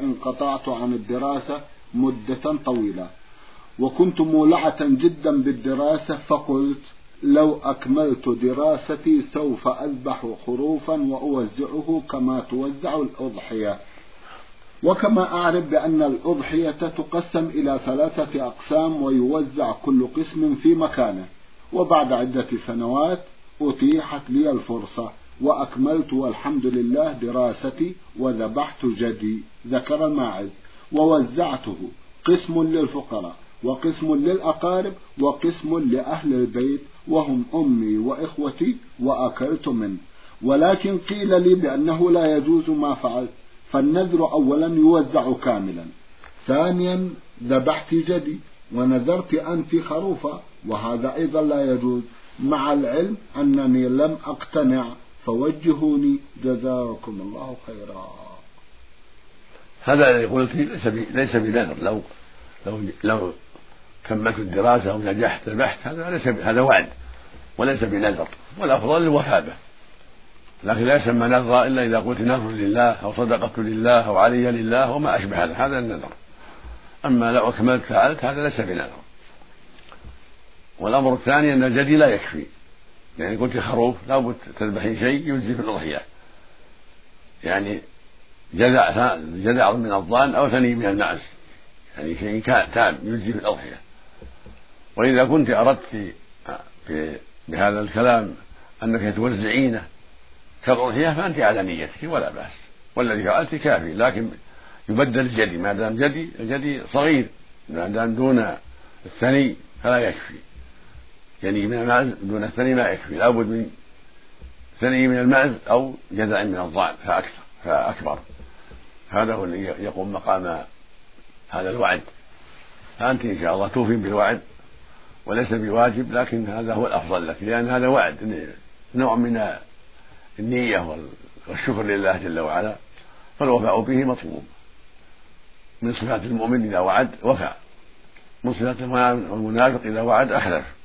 انقطعت عن الدراسة مدة طويلة، وكنت مولعة جدا بالدراسة، فقلت لو أكملت دراستي سوف أذبح خروفا وأوزعه كما توزع الأضحية. وكما أعرف بأن الأضحية تقسم إلى 3 أقسام ويوزع كل قسم في مكانه. وبعد عدة سنوات أتيحت لي الفرصة وأكملت والحمد لله دراستي، وذبحت جدي ذكر الماعز ووزعته، قسم للفقراء وقسم للأقارب وقسم لأهل البيت وهم أمي وإخوتي، وأكلت منه. ولكن قيل لي بأنه لا يجوز ما فعلت، فالنذر أولا يوزع كاملا، ثانيا ذبحت جدي ونذرت أنت خروفا، وهذا أيضا لا يجوز، مع العلم أنني لم أقتنع، فوجهوني جزاكم الله خيرا. هذا الذي قلت ليس بنذر، لو كملت الدراسة أو نجحت ذبحت، هذا وعد وليس بنذر، والأفضل الوفاء به، لكن لا يسمى نذر إلا إذا قلت نذر لله أو صدقة لله أو علي لله وما أشبه هذا النذر. أما لو أكملت فعلت هذا ليس بنذر. والأمر الثاني أن الجدي لا يكفي، يعني قلت خروف لا بد تذبحين شيء يجزي في الأضحية، يعني جذع من الضان أو ثني من المعز، يعني شيء تام يجزي في الأضحية. وإذا كنت أردت بهذا الكلام أنك توزعينه كالأضحية فأنت على نيتك ولا بأس، والذي فعلت كافي، لكن يبدل الجدي ما دام الجدي صغير، ما دام دون الثني فلا يكفي، يعني من المعز دون الثني ما يكفي، لابد من ثني من المعز أو جذع من الضأن فأكبر. هذا هو اللي يقوم مقام هذا الوعد. فأنت إن شاء الله توفين بالوعد وليس بواجب، لكن هذا هو الأفضل لك، لأن هذا وعد نوع من النية والشكر لله جل وعلا، فالوفاء به مطلوب. من صفات المؤمن إذا وعد وفى، من صفات المنافق إذا وعد أحلف.